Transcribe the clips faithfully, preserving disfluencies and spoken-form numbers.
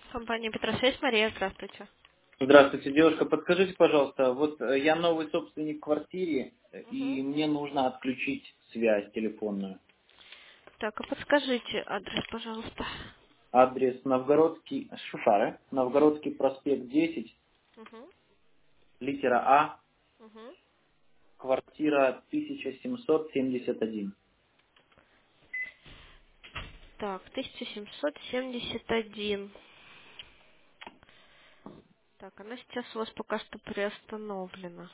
Компания Петросвязь, Мария, здравствуйте. Здравствуйте, девушка. Подскажите, пожалуйста, вот э, я новый собственник в квартире, э, Мгм. и мне нужно отключить связь телефонную. Так, а подскажите адрес, пожалуйста. Адрес Новгородский, Шушары, Новгородский проспект десять, Угу. литера А, Угу. квартира тысяча семьсот семьдесят один. Так, тысяча семьсот семьдесят один. Так, она сейчас у вас пока что приостановлена.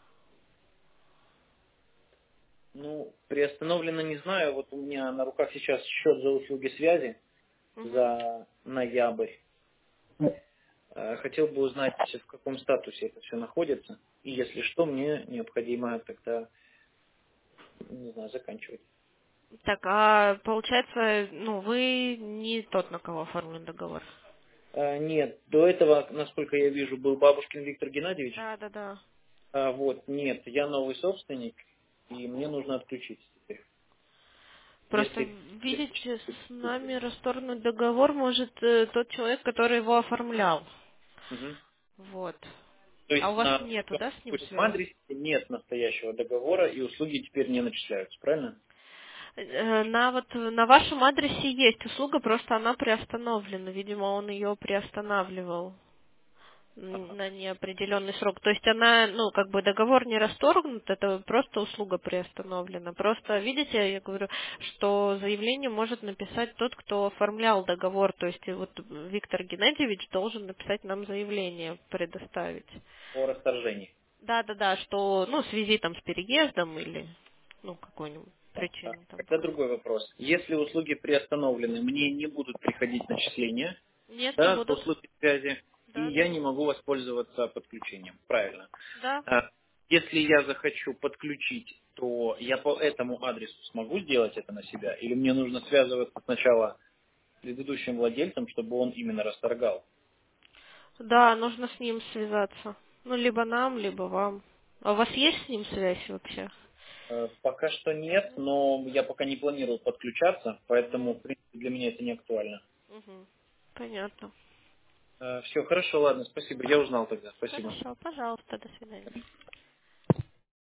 Ну, приостановлено не знаю, вот у меня на руках сейчас счет за услуги связи Угу. за ноябрь. Э, Хотел бы узнать, в каком статусе это все находится, и если что, мне необходимо тогда, не знаю, заканчивать. Так, а получается, ну, вы не тот, на кого оформлен договор. А, нет, до этого, насколько я вижу, был бабушкин Виктор Геннадьевич. Да, да, да. А, вот, нет, я новый собственник, и мне нужно отключить теперь. Просто, Если... видите, с нами расторгнуть договор может э, тот человек, который его оформлял. Мгм. Вот. То А у есть вас на нету, да, с ним допустим, связи? адресе нет настоящего договора, и услуги теперь не начисляются, правильно? Э, На вот на вашем адресе есть услуга, просто она приостановлена. Видимо, он ее приостанавливал н- Ага. на неопределенный срок. То есть она, ну, как бы договор не расторгнут, это просто услуга приостановлена. Просто, видите, я говорю, что заявление может написать тот, кто оформлял договор. То есть и вот Виктор Геннадьевич должен написать нам заявление, предоставить. О расторжении. Да, да, да, что, ну, в связи там с переездом или, ну, какой-нибудь А, а, причине там Тогда по. другой вопрос. Если услуги приостановлены, мне не будут приходить начисления, Нет, не да, за будут. услуги связи, и Да, я да. не могу воспользоваться подключением. Правильно. Да. А, Если я захочу подключить, то я по этому адресу смогу сделать это на себя? Или мне нужно связываться сначала с предыдущим владельцем, чтобы он именно расторгал? Да, нужно с ним связаться. Ну, либо нам, либо вам. А у вас есть с ним связь вообще? Э, Пока что нет, но я пока не планирую подключаться, поэтому, Угу. в принципе, для меня это не актуально. Угу. Понятно. Все, хорошо, ладно, спасибо. Я узнал тогда. Спасибо. Хорошо, пожалуйста, до свидания.